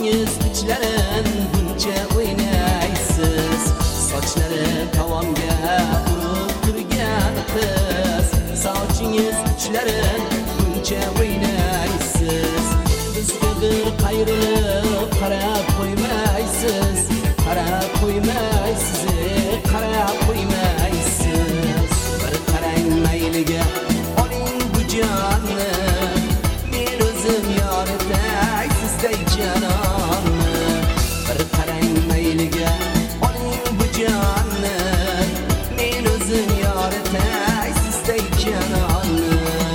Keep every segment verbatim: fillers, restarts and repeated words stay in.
Sochingiz ichlarin buncha o'ynaysiz. Sochlari tavonga urib turgan qiz. Sochingiz ichlarin buncha o'ynaysiz. Bizga bir qayrilib qarab qo'ymaysiz. Qarab qo'ymaysiz, qarab qo'ymaysiz. Bir qarang mayliga oling bu jonni. Men o'zim yoritay sizday janonni. Bir qarang mayliga oling bu jonni. Men o'zim yoritay sizday janonni.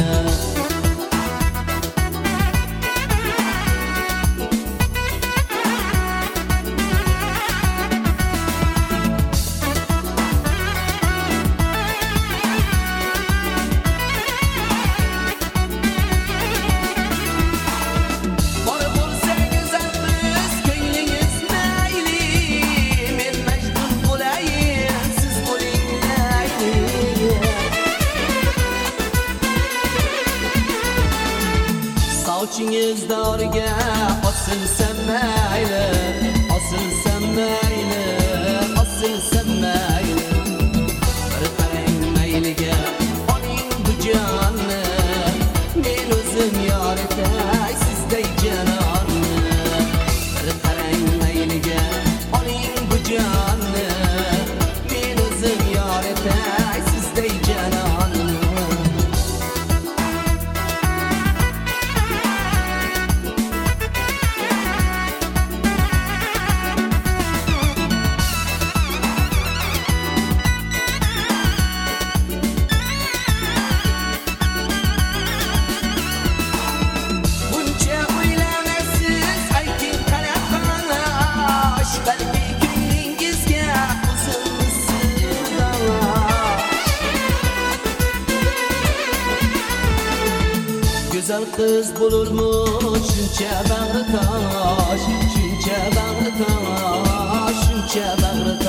Sochingiz doriga osilsam mayli, osilsam mayli, osilsam mayli. Bir qarang mayliga oling bu jonni. Men o'zim yoritay sizday janonni. Bir qarang mayliga oling bu jonni. Men o'zim yoritay sizday janonni. Güzel kız bulurmuş şuncha bag'ri tosh, shuncha bag'ri tosh, shuncha bag'ri